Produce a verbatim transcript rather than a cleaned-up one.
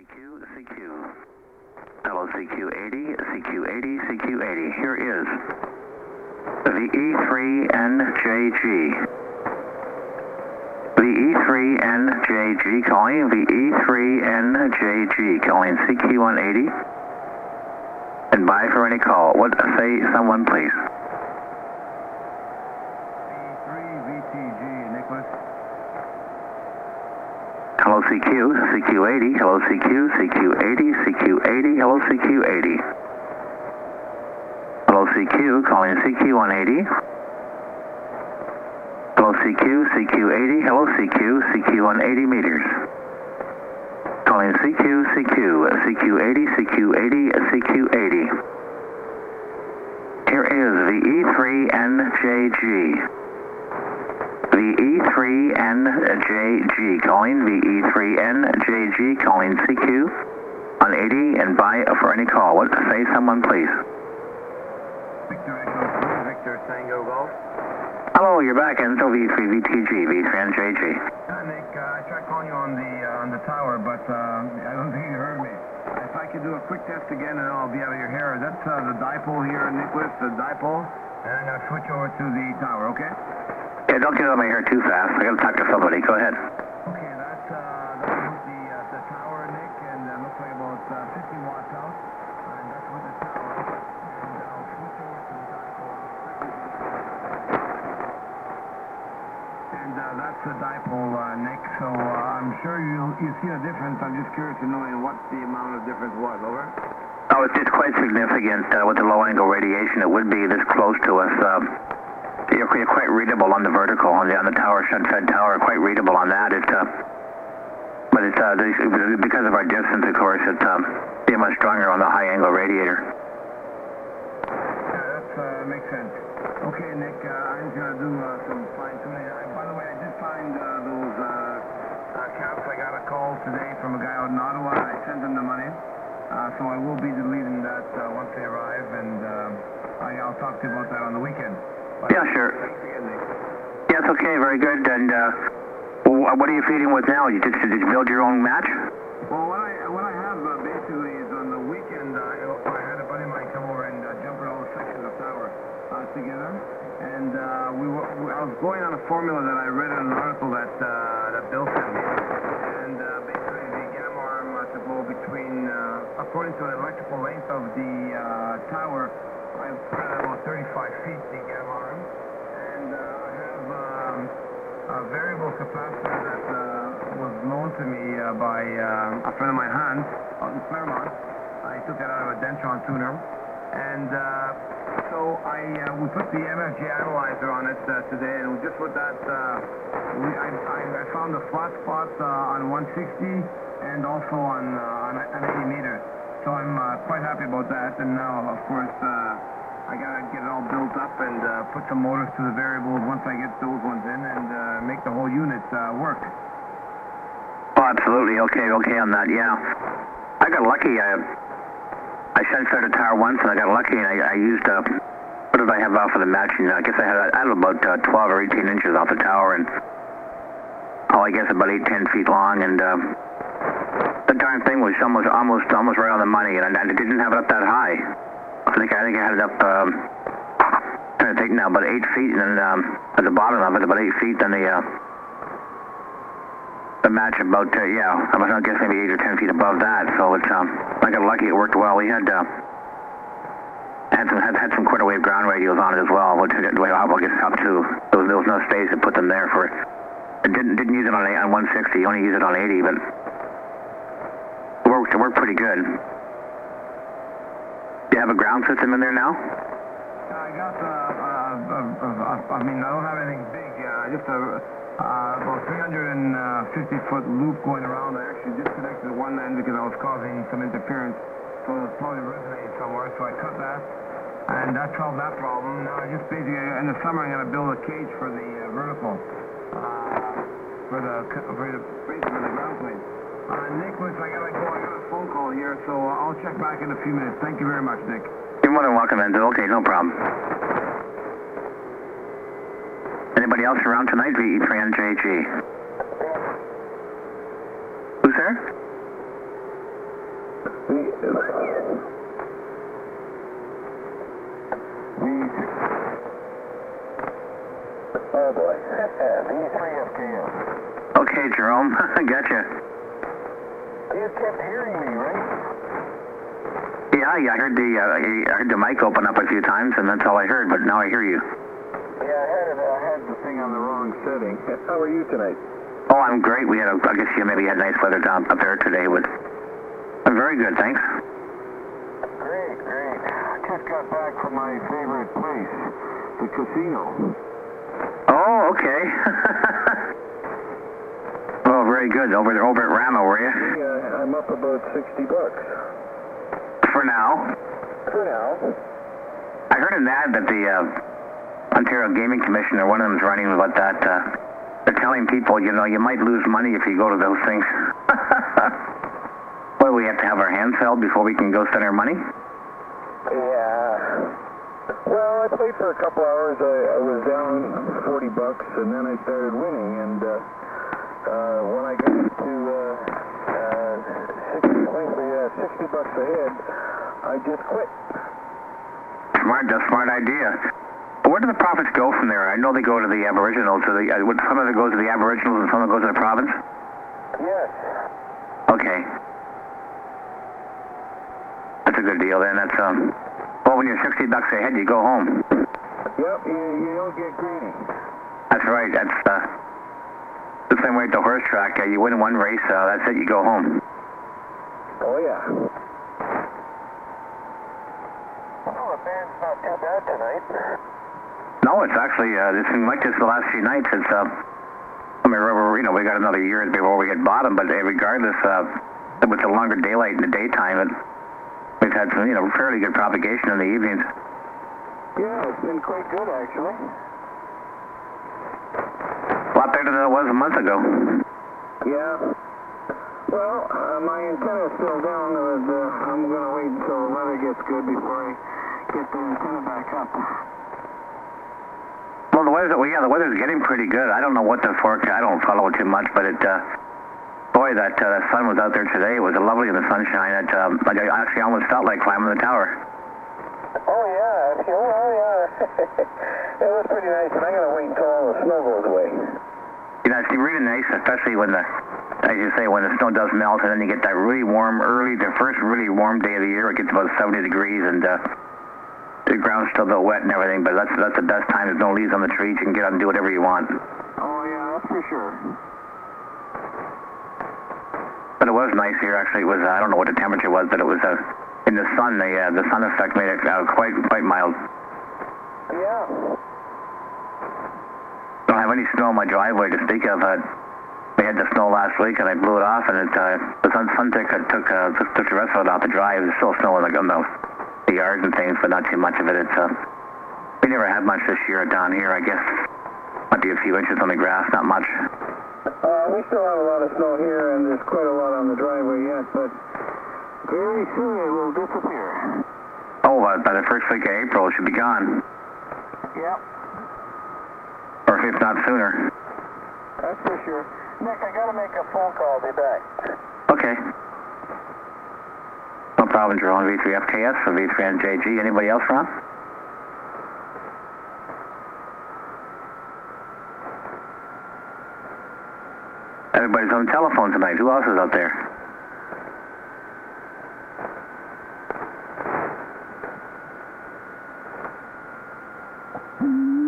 Q, C Q. Hello, C Q eighty, C Q eighty, C Q eighty. Here is the E three N J G. The E three N J G calling, the E three N J G calling C Q one eighty. And bye for any call. What, say someone please. E three V T G, Nicholas. Hello C Q, C Q eighty, hello C Q, C Q eighty, C Q eighty, hello C Q eighty. Hello C Q, calling C Q one eighty. Hello C Q, C Q eighty, hello C Q, C Q one eighty meters. Calling C Q, C Q, C Q eighty, C Q eighty, C Q eighty. Here is the E three N J G. The E three N J G calling, the E three N J G calling C Q on eighty and bye for any call. What, say someone please. Victor Echo three, Victor Tango Golf. Hello, you're back. Enzo V three V T G, V three N J G. Yeah, Nick, uh, I tried calling you on the uh, on the tower, but uh, I don't think you heard me. If I could do a quick test again, and I'll be out of your hair. That's uh, the dipole here, Nicholas, the dipole, and I'm gonna switch over to the tower. Okay? Yeah, don't get on my hair too fast. I gotta talk to somebody. Go ahead. Okay, that's uh, that's with the uh, the tower, Nick, and uh, looks like about uh, fifty watts out, and that's with the tower. And I'll switch over to the dipole. And uh, that's the dipole, uh, Nick. So uh, I'm sure you you see a difference. I'm just curious to know what the amount of difference was. Over. Oh, it's, it's quite significant uh, with the low-angle radiation. It would be this close to us. Um, You're, you're quite readable on the vertical, on the, on the tower, shunt-fed tower, quite readable on that. It, uh, but it's, uh, because of our distance, of course, it's um, be much stronger on the high-angle radiator. Yeah, that uh, makes sense. Okay, Nick, uh, I'm going to do uh, some fine-tuning. By the way, I did find uh, those uh, uh, caps. I got a call today from a guy out in Ottawa, and I sent him the money. Uh, so I will be deleting that uh, once they arrive, and uh, I, I'll talk to you about that on the weekend. Yeah, sure. Yes, okay, very good. And uh, what are you feeding with now? You did, did you build your own match? Well, what I what I have uh, basically is on the weekend, uh, I had a buddy of mine come over and uh, jump in all the sections of tower uh, together. And uh, we were, I was going on a formula that I read in an article that uh, that Bill sent me. And uh, basically the gamma arm uh, to go between, uh, according to the electrical length of the uh, tower, I put it at about thirty-five feet, the gamma arm. And uh, I have um, a variable capacitor that uh, was loaned to me uh, by uh, a friend of mine, Hans, out in Claremont. I took that out of a Dentron tuner. And uh, so I uh, we put the M F J analyzer on it uh, today, and just with that, uh, we, I, I, I found the flat spots uh, on one sixty and also on, uh, on, on eighty meters. So I'm uh, quite happy about that. And now, of course, uh, I gotta get it all built up and uh, put some motors to the variables once I get those ones in, and uh, make the whole unit uh, work. Oh, absolutely. Okay, okay on that. Yeah, I got lucky. I I shunt-fed a tower once, and I got lucky, and I, I used uh, what did I have off of the matching? I guess I had I had about uh, twelve or eighteen inches off the tower, and oh, I guess about eight, ten feet long, and. Uh, The darn thing was almost, almost, almost right on the money, and I, I didn't have it up that high. I think, I think I had it up. Um, I'm trying to think now, about eight feet, and then um, at the bottom of it, about eight feet. Then the uh, the match about, uh, yeah, I was, I guess maybe eight or ten feet above that. So it's, um, I got lucky; it worked well. We had uh, had some had, had some quarter wave ground radios on it as well, which I guess up to. There was, there was no space to put them there for. I didn't didn't use it on on one sixty. Only used it on eighty, but. It worked pretty good. Do you have a ground system in there now? I got, uh, uh, uh, uh, I mean, I don't have anything big, uh, just a, uh, about three hundred fifty foot loop going around. I actually disconnected one end because I was causing some interference, so it was probably resonating somewhere, so I cut that, and that solved that problem. Now I just basically, in the summer, I'm going to build a cage for the uh, vertical, uh, for the, for the, for the ground plate. Uh, Nicholas, I gotta go. I got a phone call here, so uh, I'll check back in a few minutes. Thank you very much, Nick. You're more than welcome, Enzo. Okay, no problem. Anybody else around tonight? V E three N J G. Who's there? Oh boy. V three F K S. Okay, Jerome. Gotcha. You kept hearing me, right? Yeah, yeah, I heard the uh, I heard the mic open up a few times, and that's all I heard. But now I hear you. Yeah, I had it. I had the thing on the wrong setting. How are you tonight? Oh, I'm great. We had, a, I guess you maybe had nice weather down up there today. With, I'm very good, thanks. Great, great. Just got back from my favorite place, the casino. Oh, okay. Oh, very good. Over there, over at Ramo, were you? Yeah, I'm up about sixty bucks. For now. For now. I heard an ad that the uh, Ontario Gaming Commission, or one of them's running about that. Uh, they're telling people, you know, you might lose money if you go to those things. What, do we have to have our hands held before we can go spend our money? Yeah. Well, I played for a couple hours. I, I was down forty bucks, and then I started winning. And uh, uh, when I got to uh, uh, sixty, uh, sixty bucks ahead, I just quit. Smart, that's a smart idea. Where do the profits go from there? I know they go to the Aboriginals. So the, uh, some of it goes to the Aboriginals and some of it goes to the province? Yes. Okay. That's a good deal then. That's, um, well, when you're sixty bucks ahead, you go home. Yep, you, you don't get greedy. That's right. That's uh, the same way at the horse track. Uh, you win one race, uh, that's it, you go home. Oh, yeah. Well, the band's not too bad tonight. No, it's actually, uh, it's been like this the last few nights. It's, uh, I mean, we're, you know, we got another year before we get bottom, but uh, regardless, uh, with the longer daylight in the daytime, it, we've had some, you know, fairly good propagation in the evenings. Yeah, it's been quite good, actually. A lot better than it was a month ago. Yeah. Well, uh, my antenna's still down. But, uh, I'm going to wait until the weather gets good before I get the antenna back up. Well, the weather, well, yeah, the weather's getting pretty good. I don't know what the forecast, I don't follow it too much, but it, uh, boy, that, uh, the sun was out there today. It was lovely in the sunshine. It, um, I actually almost felt like climbing the tower. Oh, yeah. Oh, yeah. It was pretty nice, and I'm going to wait until all the snow goes away. You know, it's really nice, especially when the, as you say, when the snow does melt, and then you get that really warm early, the first really warm day of the year. It gets about seventy degrees, and uh, the ground's still a little wet and everything, but that's that's the best time. There's no leaves on the trees. You can get out and do whatever you want. Oh, yeah, that's for sure. But it was nice here, actually. It was, uh, I don't know what the temperature was, but it was, uh, in the sun, the, uh, the sun effect made it uh, quite, quite mild. Yeah. Don't have any snow on my driveway to speak of. Uh, we had the snow last week, and I blew it off, and it, uh, the sun, sun took, took, uh, took, took the rest of it off the drive. There's still snow in the, in the, the yards and things, but not too much of it. It's, uh, we never had much this year down here, I guess. Might be a few inches on the grass, not much. Uh, we still have a lot of snow here, and there's quite a lot on the driveway yet, but very soon it will disappear. Oh, uh, by the first week of April, it should be gone. Yep. Or if not sooner. That's for sure. Nick, I gotta make a phone call. I'll be back. Okay. No problem, Jerome. V three F K S for V three N J G. Anybody else, Ron? Everybody's on the telephone tonight. Who else is out there? Mm-hmm.